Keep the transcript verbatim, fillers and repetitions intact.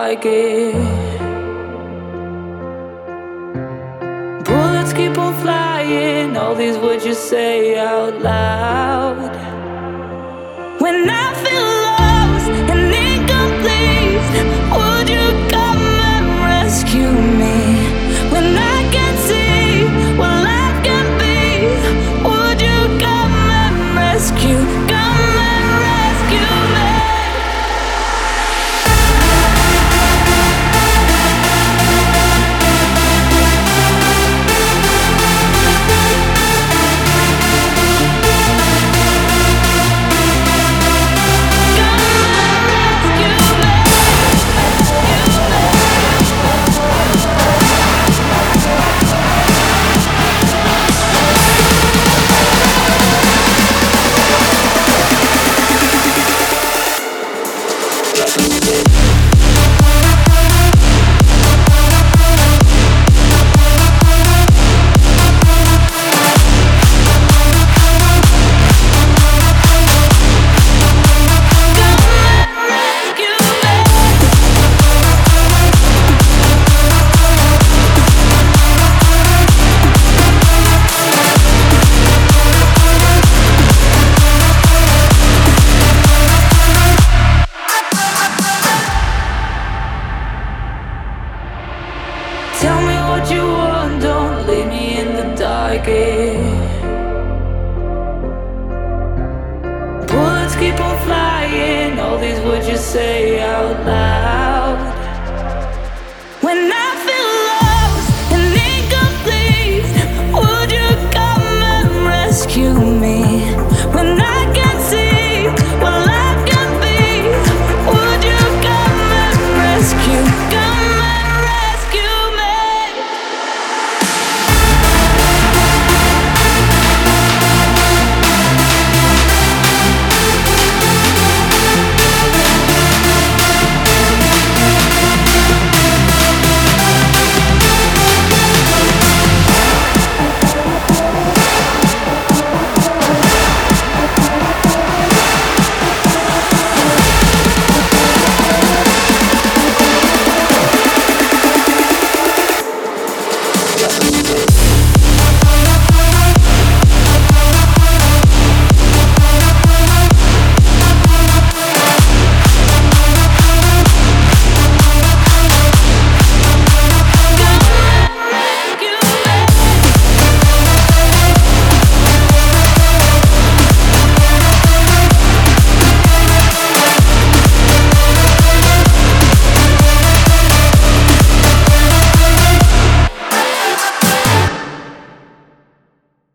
like it. Bullets keep on flying, all these words you say out loud. When I feel lost and incomplete, would you come and rescue me? When I can't see what life can be, would you come and rescue, come and rescue me? Tell me what you want, don't leave me in the dark.